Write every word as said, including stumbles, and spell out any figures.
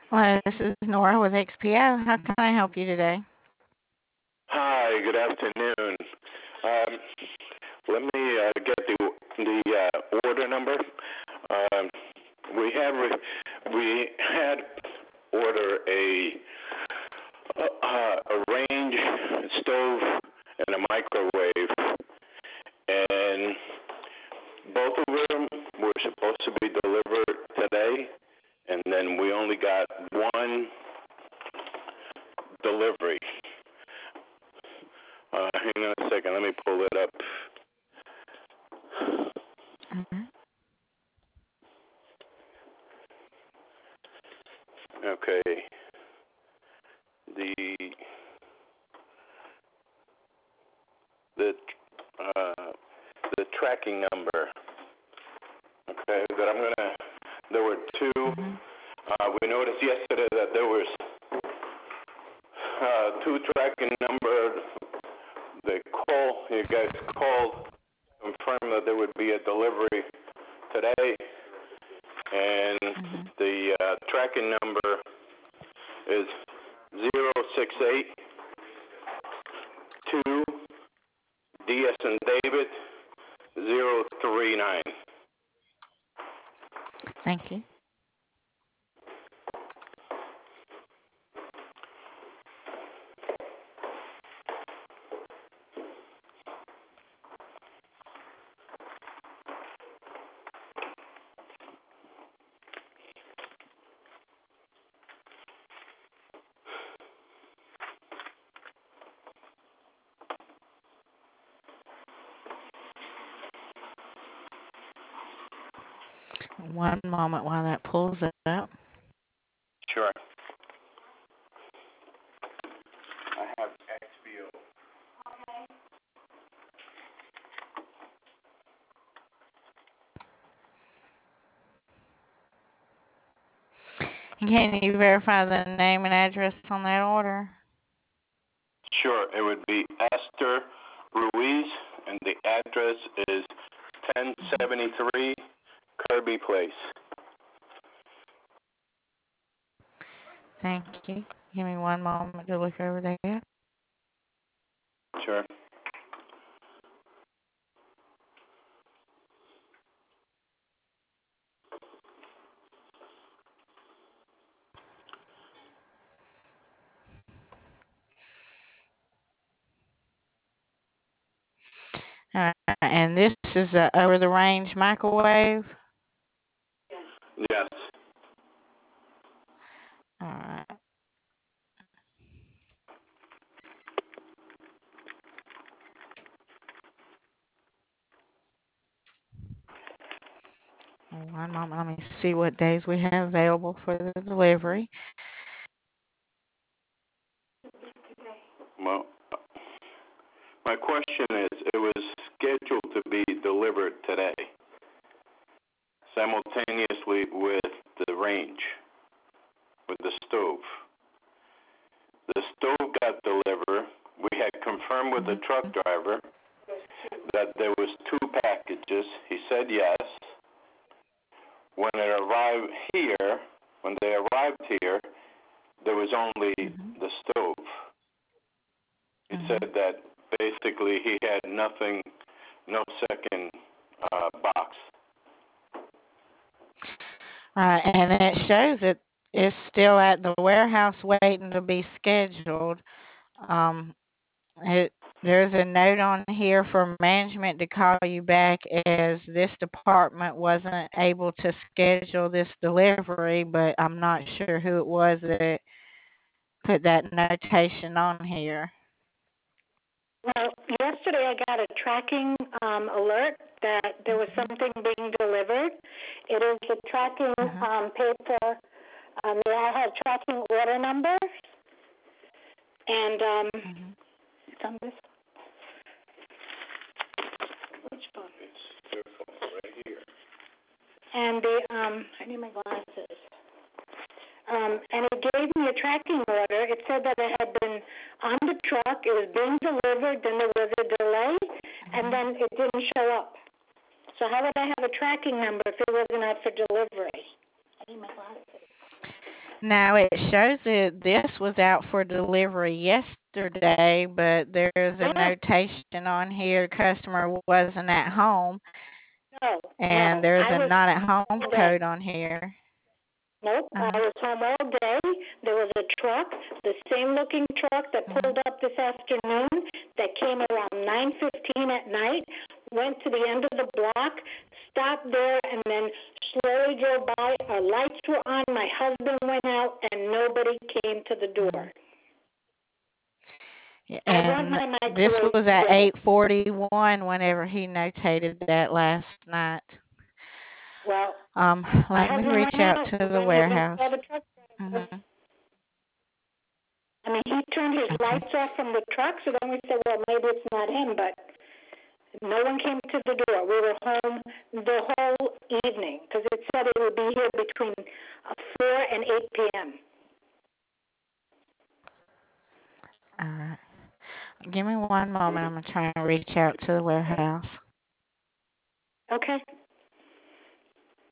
Hello, this is Nora with X P O. How can I help you today? Hi, good afternoon. Um, let me uh, get the the uh, order number. Um, we have we had order a uh, a range stove and a microwave, and both of them were supposed to be delivered today, and then we only got one delivery. Uh, hang on a second, let me pull it up. Mhm. Okay. The the uh, the tracking number. Okay, that I'm gonna. There were two. Mhm. Uh, we noticed yesterday that there was uh, two tracking number. They call you guys called, confirmed that there would be a delivery today, and Mhm. the uh, tracking number is zero six eight two D S and David zero three nine. Thank you. One moment while that pulls up. Sure. I have X B O. Can you verify the name and address on that order? Sure, it would be Esther Ruiz, and the address is ten seventy-three Kirby Place. Thank you. Give me one moment to look over that. Sure. All right. And this is a over the range microwave. Yes. All right. One moment. Let me see what days we have available for the delivery. Well, my question is, it was scheduled to be delivered today, simultaneously with the range, with the stove. The stove got delivered. We had confirmed with the Mhm. truck driver that there was two packages. He said yes. When it arrived here, when they arrived here, there was only Mhm. the stove. He Mhm. said that basically he had nothing, no second uh, box. Right, and it shows it is still at the warehouse waiting to be scheduled. Um, it, there's a note on here for management to call you back as this department wasn't able to schedule this delivery, but I'm not sure who it was that put that notation on here. Well, yesterday I got a tracking um, alert that there was something being delivered. It is the tracking Uh-huh. um, paper. Um, I have tracking order number, and um, Uh-huh. it's on this. Which phone? It's your phone right here. And the um, I need my glasses. Um, and it gave me a tracking order. It said that it had been on the truck. It was being delivered. Then there was a delay, and then it didn't show up. So how would I have a tracking number if it wasn't out for delivery? I need my glasses. Now it shows that this was out for delivery yesterday, but there's a Yes. notation on here the customer wasn't at home, No, and no. there's I a was not at home home all day. code on here. Nope, I Uh, was home all day. There was a truck, the same looking truck that mhm. pulled up this afternoon that came around nine fifteen at night, went to the end of the block, stopped there, and then slowly drove by. Our lights were on. My husband went out, and nobody came to the door. Yeah, I want and my this microwave was at ready. eight forty-one whenever he notated that last night. Well, Um, my let me husband reach went out out. to He the went, he went saw warehouse. the truck. Hmm. I mean, he turned his Okay. lights off from the truck, so then we said, well, maybe it's not him, but no one came to the door. We were home the whole evening because it said it would be here between uh, four and eight p.m. All right. Give me one moment. I'm gonna try and reach out to the warehouse. Okay.